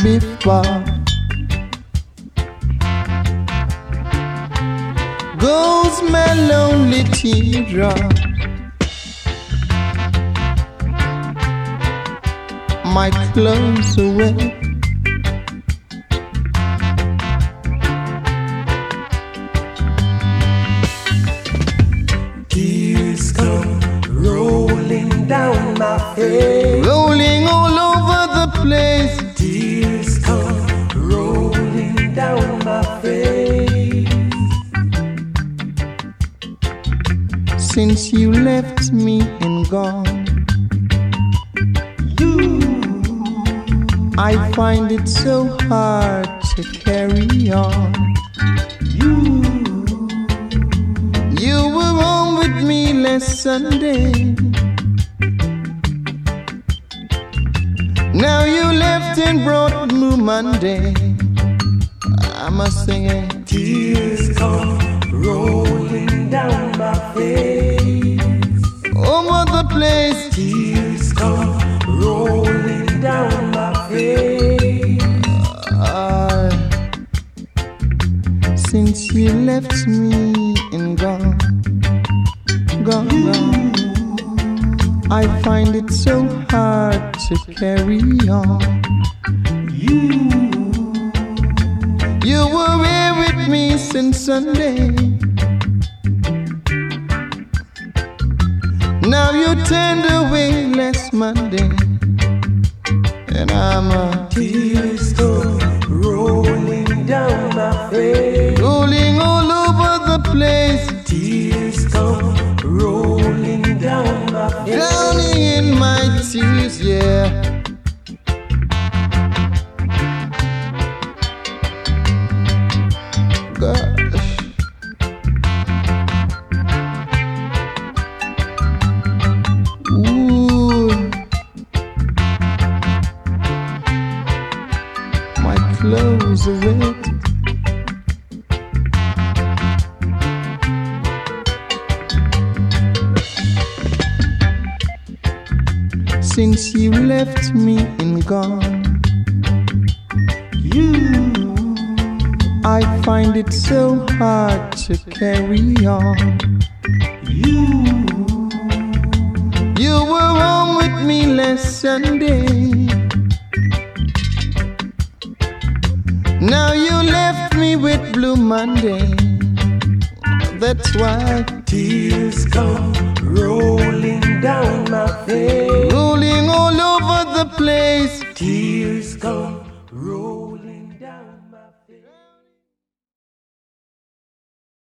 before goes my lonely teardrop. My clothes are wet. Tears come rolling down my face, Rolling all over the place. tears come rolling down my face. Since you left me and gone, I find it so hard to carry on. You were home with me last Sunday. Now you left and brought Blue Monday. I must sing it. Tears come rolling down my face, Over the place. tears come rolling down my face. Since you left me and gone, gone, I find it so hard to carry on. You were here with me since Sunday. Now you turned away last Monday, and I'm Tears come rolling down my face, rolling all over the place, tears come rolling down my face. drowning in my tears, yeah. Gosh. Ooh. My clothes are wet. Since you left me and gone, I find it so hard to carry on. You were home with me last Sunday. Now you left me with Blue Monday. That's why Tears come rolling down my face, rolling all over the place. tears come rolling.